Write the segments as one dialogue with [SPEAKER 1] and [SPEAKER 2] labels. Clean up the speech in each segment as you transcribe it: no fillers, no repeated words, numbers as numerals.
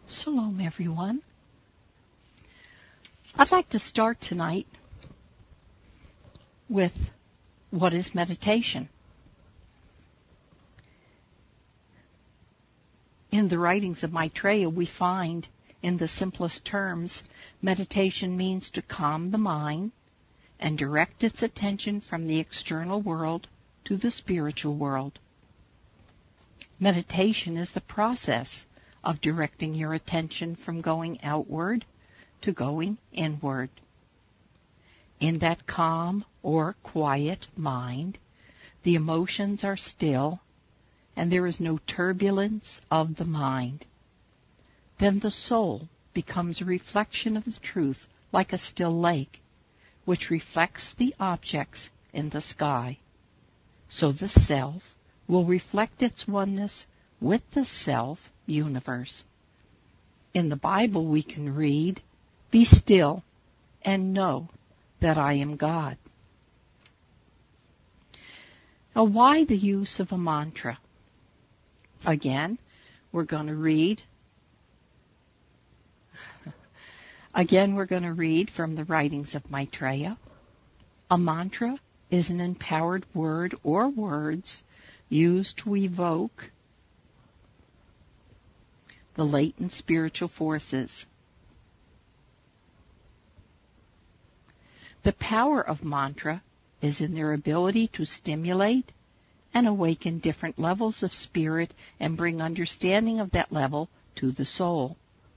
[SPEAKER 1] Shalom, everyone. I'd like to start tonight with what is meditation. In the writings of Maitreya, we find, in the simplest terms, meditation means to calm the mind and direct its attention from the external world to the spiritual world. Meditation is the process of directing your attention from going outward to going inward. In that calm or quiet mind, the emotions are still and there is no turbulence of the mind. Then the soul becomes a reflection of the truth like a still lake, which reflects the objects in the sky. So the self will reflect its oneness with the self-universe. In the Bible we can read, "Be still and know that I am God." Now, why the use of a mantra? Again, we're going to read from the writings of Maitreya. A mantra is an empowered word or words used to evoke the latent spiritual forces. The power of mantra is in their ability to stimulate and awaken different levels of spirit and bring understanding of that level to the soul.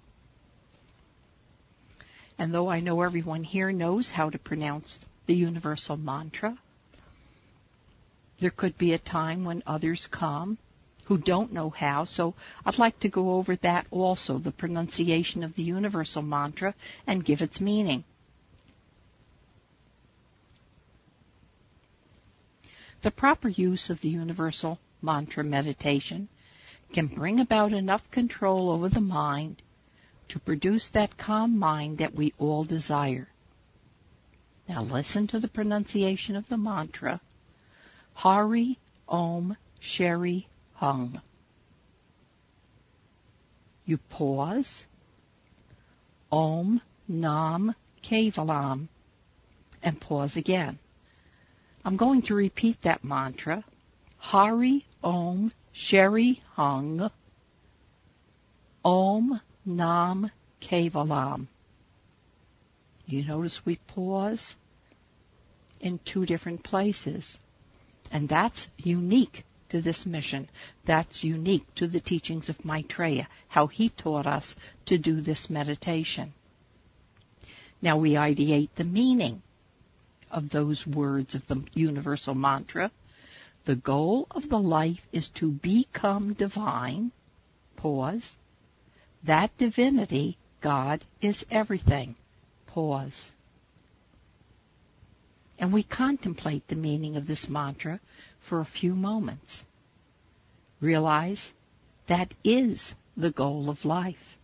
[SPEAKER 1] And though I know everyone here knows how to pronounce the universal mantra, there could be a time when others come who don't know how, so I'd like to go over that also, the pronunciation of the universal mantra, and give its meaning. The proper use of the universal mantra meditation can bring about enough control over the mind to produce that calm mind that we all desire. Now listen to the pronunciation of the mantra, Hari Om Shri Hung. You pause, Om Nam Kevalam, and pause again. I'm going to repeat that mantra, Hari Om Shri Hung, Om Nam Kevalam. You notice we pause in two different places, and that's unique to this mission. That's unique to the teachings of Maitreya, how he taught us to do this meditation. Now we ideate the meaning of those words of the universal mantra. The goal of the life is to become divine. Pause. That divinity, God, is everything. Pause. And we contemplate the meaning of this mantra for a few moments. Realize that is the goal of life.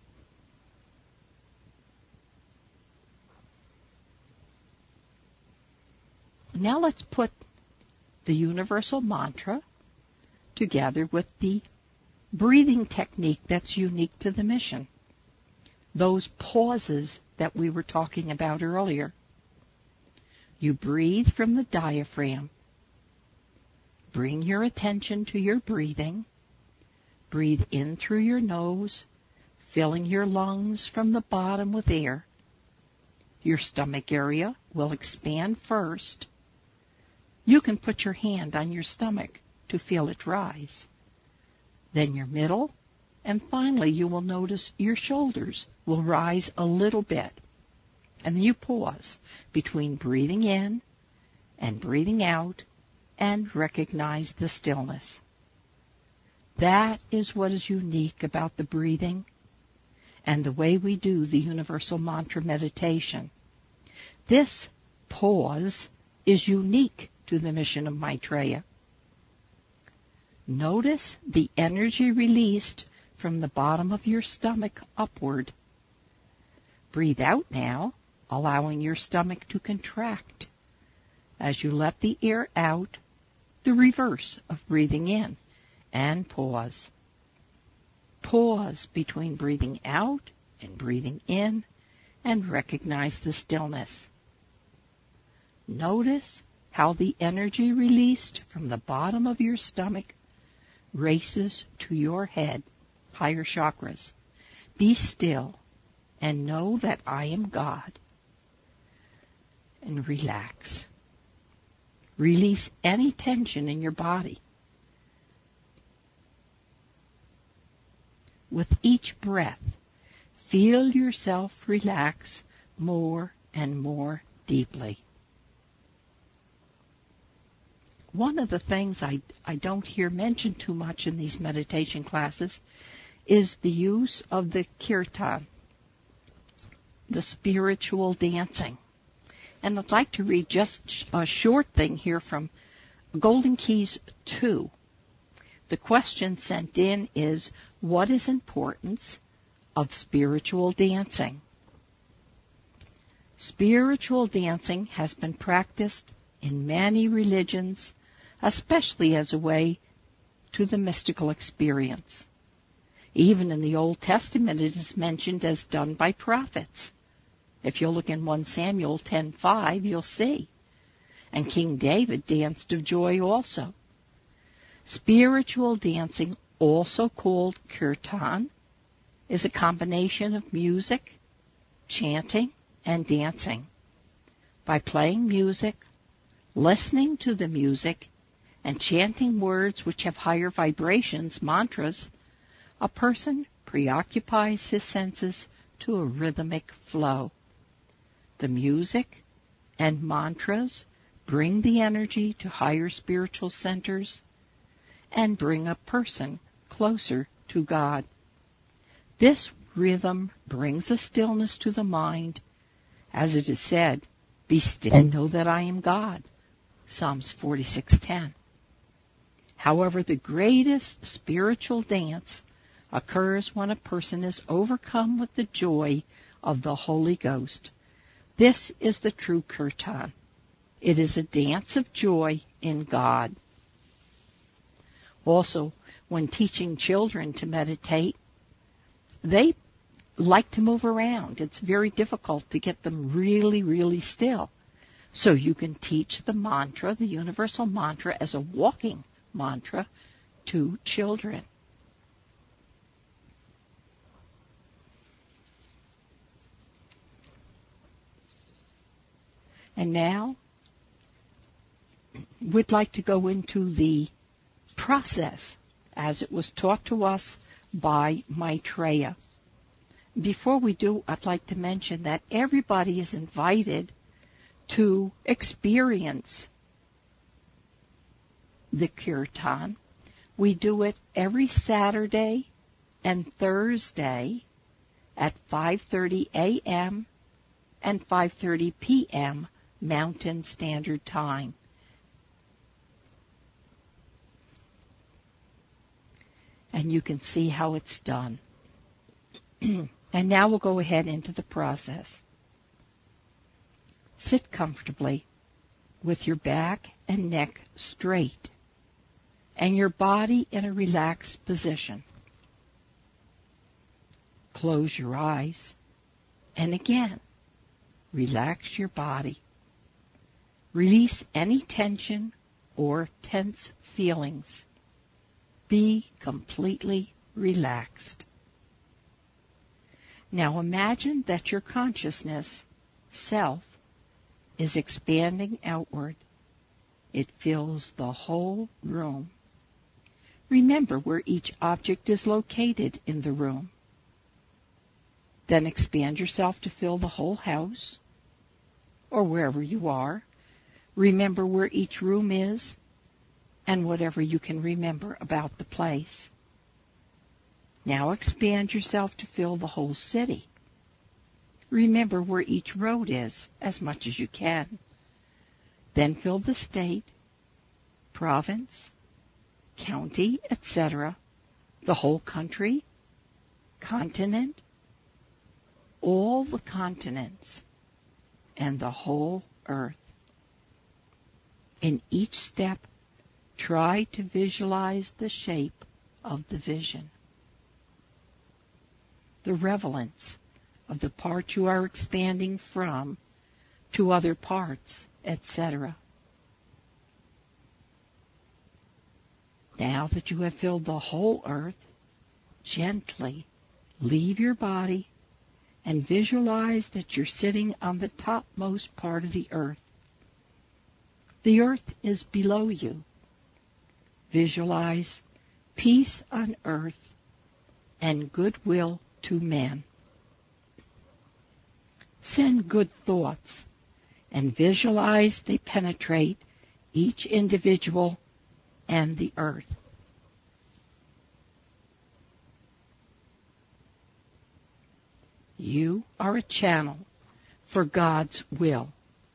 [SPEAKER 1] Now let's put the universal mantra together with the breathing technique that's unique to the mission. Those pauses that we were talking about earlier. You breathe from the diaphragm. Bring your attention to your breathing. Breathe in through your nose, filling your lungs from the bottom with air. Your stomach area will expand first. You can put your hand on your stomach to feel it rise. Then your middle, and finally you will notice your shoulders will rise a little bit. And then you pause between breathing in and breathing out and recognize the stillness. That is what is unique about the breathing and the way we do the universal mantra meditation. This pause is unique to the mission of Maitreya. Notice the energy released from the bottom of your stomach upward. Breathe out now, allowing your stomach to contract. As you let the air out, the reverse of breathing in, and pause. Pause between breathing out and breathing in and recognize the stillness. Notice how the energy released from the bottom of your stomach races to your head, higher chakras. Be still and know that I am God. And relax. Release any tension in your body. With each breath, feel yourself relax more and more deeply. One of the things I don't hear mentioned too much in these meditation classes is the use of the kirtan, the spiritual dancing. And I'd like to read just a short thing here from Golden Keys 2. The question sent in is, what is importance of spiritual dancing? Spiritual dancing has been practiced in many religions, especially as a way to the mystical experience. Even in the Old Testament it is mentioned as done by prophets. If you look in 1 Samuel 10:5, you'll see. And King David danced of joy also. Spiritual dancing, also called kirtan, is a combination of music, chanting, and dancing. By playing music, listening to the music, and chanting words which have higher vibrations, mantras, a person preoccupies his senses to a rhythmic flow. The music and mantras bring the energy to higher spiritual centers and bring a person closer to God. This rhythm brings a stillness to the mind. As it is said, be still and know that I am God. Psalms 46:10. However, the greatest spiritual dance occurs when a person is overcome with the joy of the Holy Ghost. This is the true kirtan. It is a dance of joy in God. Also, when teaching children to meditate, they like to move around. It's very difficult to get them really, really still. So you can teach the mantra, the universal mantra, as a walking mantra to children. And now, we'd like to go into the process as it was taught to us by Maitreya. Before we do, I'd like to mention that everybody is invited to experience the kirtan. We do it every Saturday and Thursday at 5:30 a.m. and 5:30 p.m. Mountain Standard Time. And you can see how it's done. And now we'll go ahead into the process. Sit comfortably with your back and neck straight and your body in a relaxed position. Close your eyes and again, relax your body. Release any tension or tense feelings. Be completely relaxed. Now imagine that your consciousness, self, is expanding outward. It fills the whole room. Remember where each object is located in the room. Then expand yourself to fill the whole house, or wherever you are. Remember where each room is, and whatever you can remember about the place. Now expand yourself to fill the whole city. Remember where each road is, as much as you can. Then fill the state, province, county, etc., the whole country, continent, all the continents, and the whole earth. In each step, try to visualize the shape of the vision. the relevance of the part you are expanding from to other parts, etc. Now that you have filled the whole earth, gently leave your body and visualize that you're sitting on the topmost part of the earth. The earth is below you. Visualize peace on earth and goodwill to men. Send good thoughts and visualize they penetrate each individual and the earth. You are a channel for God's will.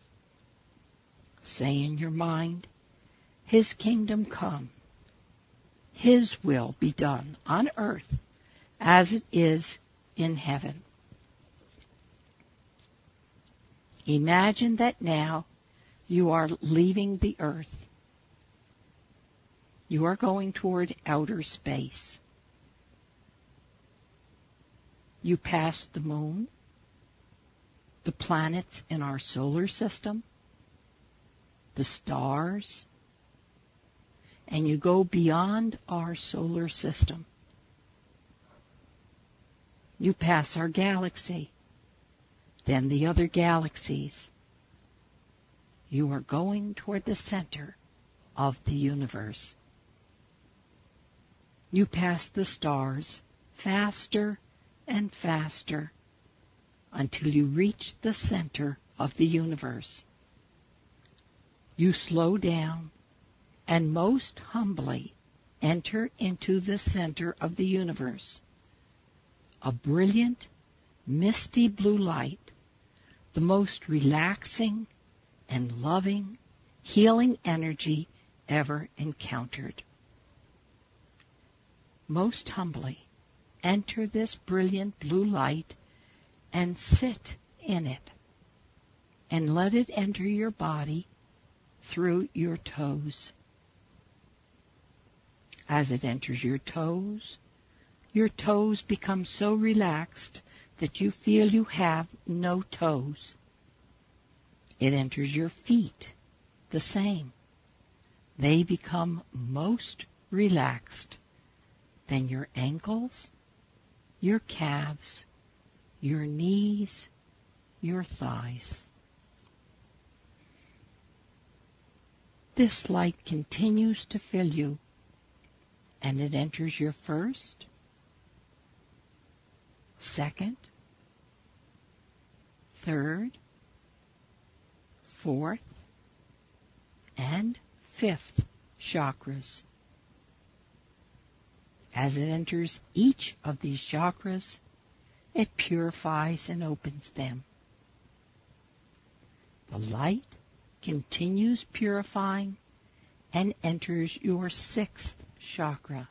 [SPEAKER 1] Say in your mind, His kingdom come, His will be done on earth as it is in heaven. Imagine that now you are leaving the earth. You are going toward outer space. You pass the moon, the planets in our solar system, the stars, and you go beyond our solar system. You pass our galaxy, then the other galaxies. You are going toward the center of the universe. You pass the stars faster and faster until you reach the center of the universe. You slow down and most humbly enter into the center of the universe. A brilliant, misty blue light, the most relaxing and loving, healing energy ever encountered. Most humbly enter this brilliant blue light and sit in it, and let it enter your body through your toes. As it enters your toes become so relaxed that you feel you have no toes. It enters your feet, the same. They become most relaxed. Then your ankles, your calves, your knees, your thighs. This light continues to fill you, and it enters your first, second, third, fourth, and fifth chakras. As it enters each of these chakras, it purifies and opens them. The light continues purifying and enters your sixth chakra.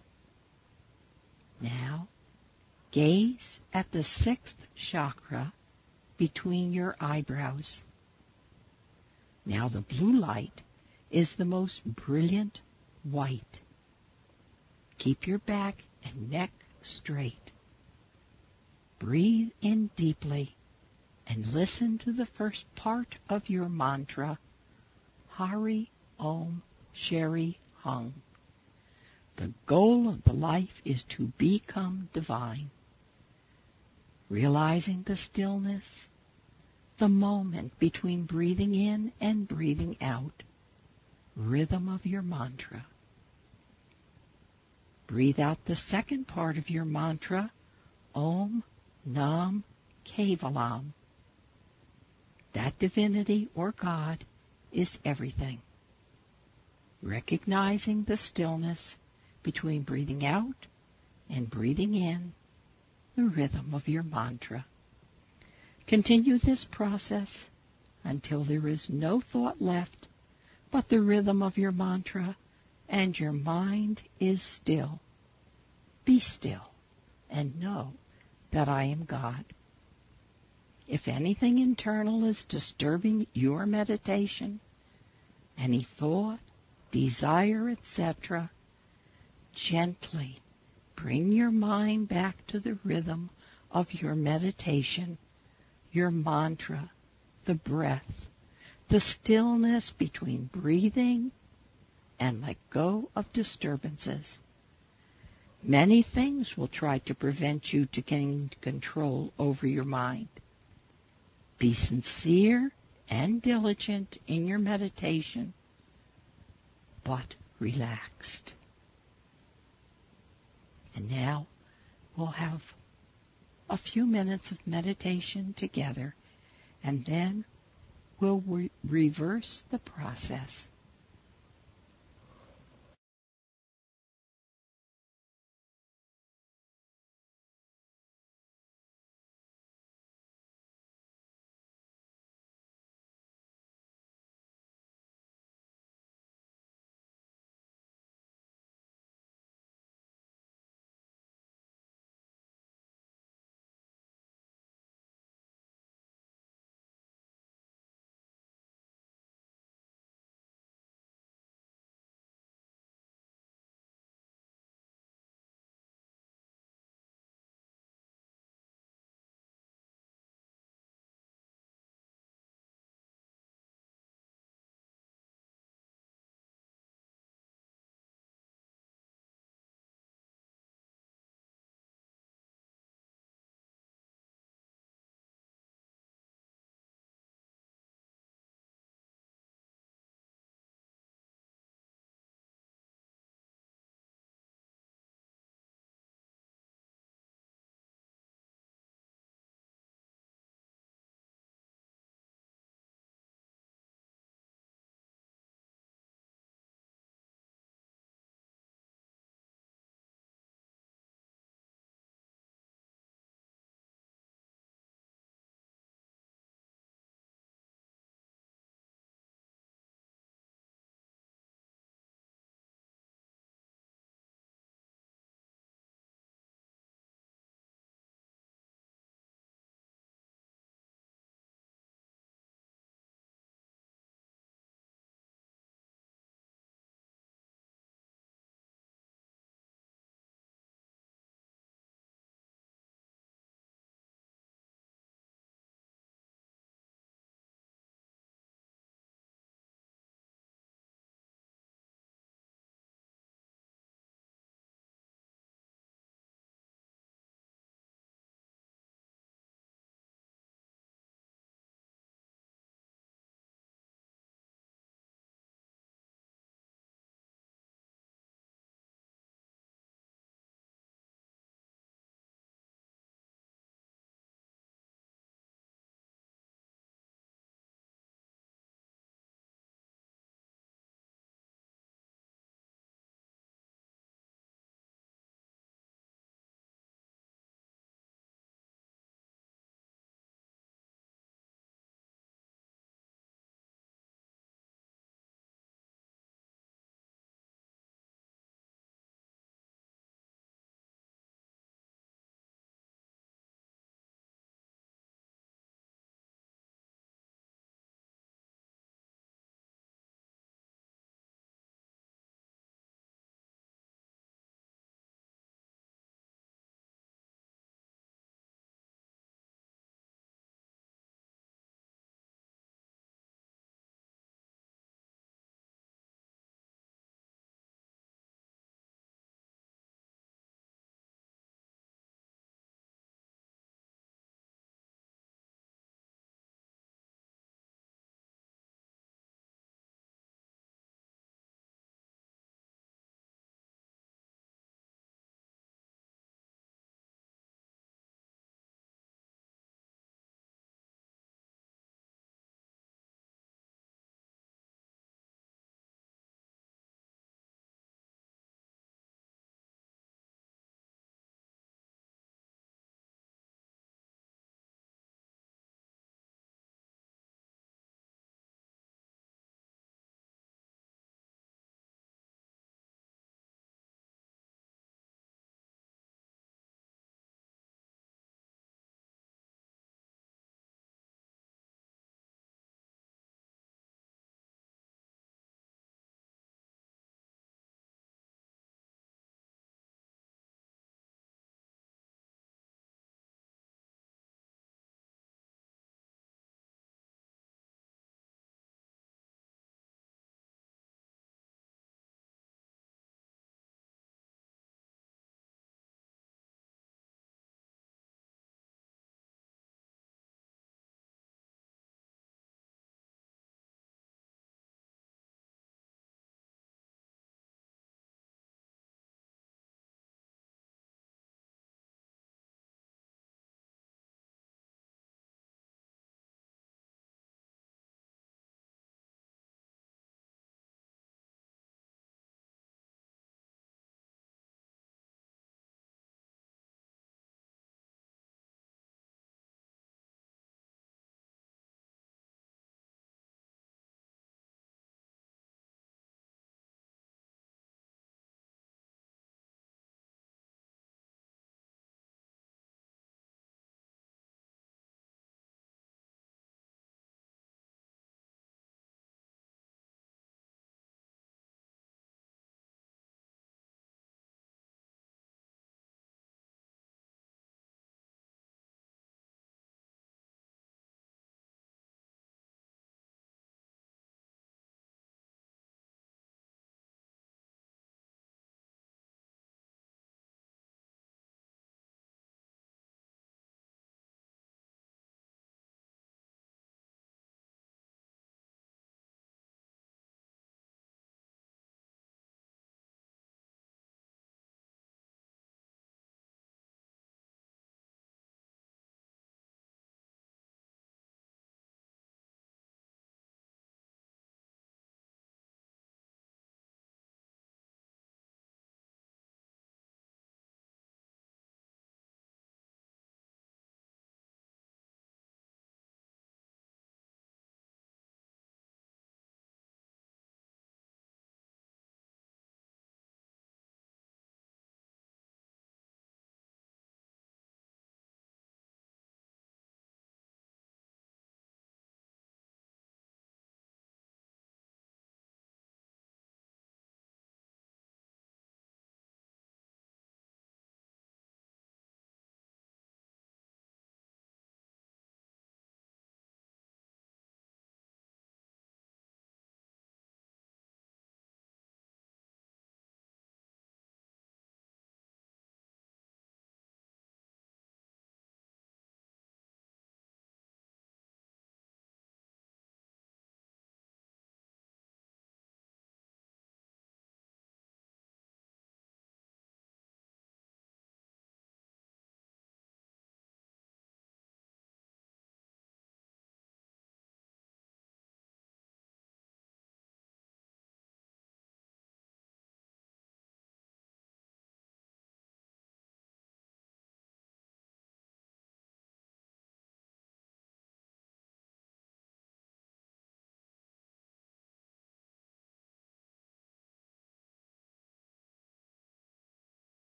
[SPEAKER 1] Now, gaze at the sixth chakra between your eyebrows. Now the blue light is the most brilliant white. Keep your back and neck straight. Breathe in deeply and listen to the first part of your mantra, Hari Om Shri Hung. The goal of the life is to become divine. Realizing the stillness, the moment between breathing in and breathing out, rhythm of your mantra. Breathe out the second part of your mantra, Om Nam Kevalam. That divinity or God is everything. Recognizing the stillness between breathing out and breathing in, the rhythm of your mantra. Continue this process until there is no thought left but the rhythm of your mantra and your mind is still. Be still and know that I am God. If anything internal is disturbing your meditation, any thought, desire, etc., gently bring your mind back to the rhythm of your meditation, your mantra, the breath, the stillness between breathing, and let go of disturbances. Many things will try to prevent you to gain control over your mind. Be sincere and diligent in your meditation, but relaxed. And now we'll have a few minutes of meditation together, and then we'll reverse the process.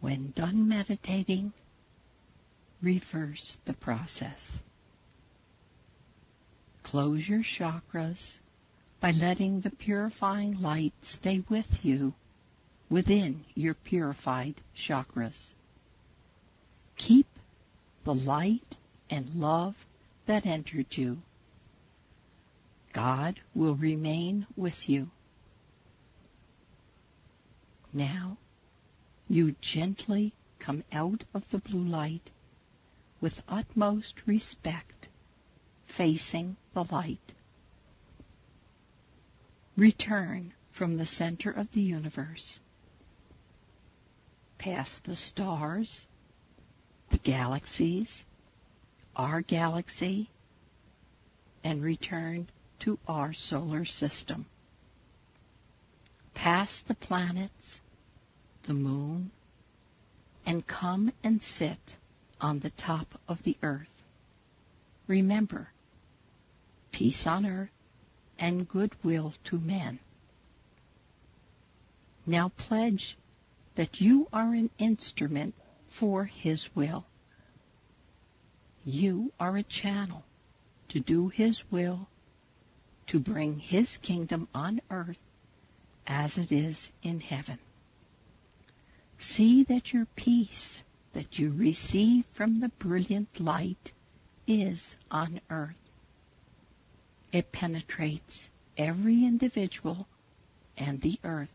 [SPEAKER 1] When done meditating, reverse the process. Close your chakras by letting the purifying light stay with you within your purified chakras. Keep the light and love that entered you. God will remain with you. Now, you gently come out of the blue light with utmost respect, facing the light. Return from the center of the universe, past the stars, the galaxies, our galaxy, and return to our solar system. Past the planets, the moon, and come and sit on the top of the earth. Remember, peace on earth and goodwill to men. Now pledge that you are an instrument for His will. You are a channel to do His will, to bring His kingdom on earth as it is in heaven. See that your peace that you receive from the brilliant light is on earth. It penetrates every individual and the earth.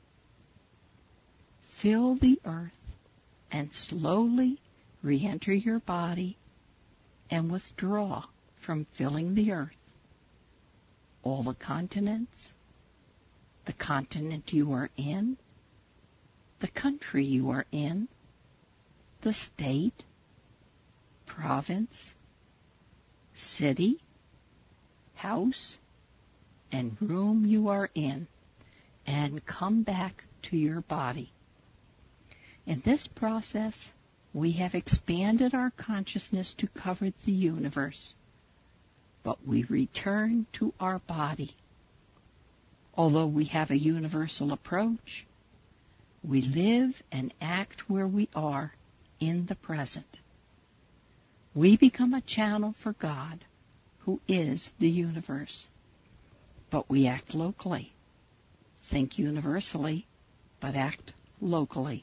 [SPEAKER 1] Fill the earth and slowly re-enter your body and withdraw from filling the earth. All the continents, the continent you are in, the country you are in, the state, province, city, house, and room you are in, and come back to your body. In this process, we have expanded our consciousness to cover the universe, but we return to our body. Although we have a universal approach, we live and act where we are in the present. We become a channel for God, who is the universe. But we act locally. Think universally, but act locally.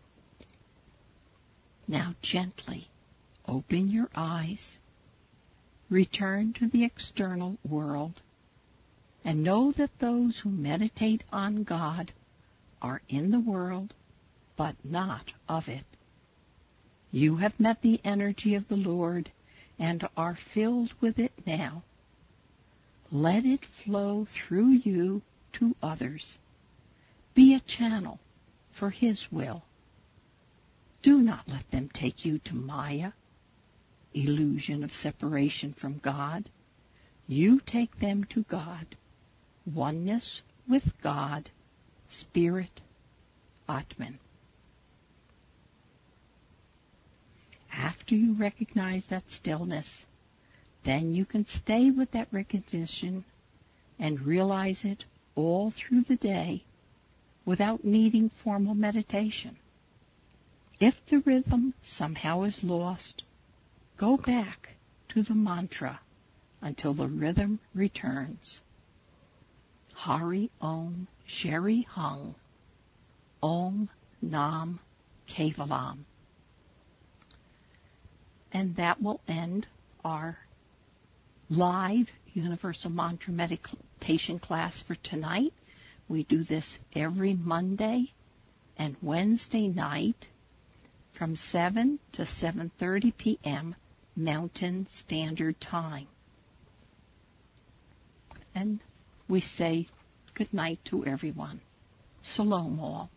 [SPEAKER 1] Now gently open your eyes, return to the external world, and know that those who meditate on God are in the world, but not of it. You have met the energy of the Lord and are filled with it now. Let it flow through you to others. Be a channel for His will. Do not let them take you to Maya, illusion of separation from God. You take them to God, oneness with God, Spirit, Atman. After you recognize that stillness, then you can stay with that recognition and realize it all through the day without needing formal meditation. If the rhythm somehow is lost, go back to the mantra until the rhythm returns. Hari Om Shri Hung Om Nam Kevalam. And that will end our live Universal Mantra meditation class for tonight. We do this every Monday and Wednesday night from 7 to 7:30 p.m. Mountain Standard Time. And we say good night to everyone. Shalom all.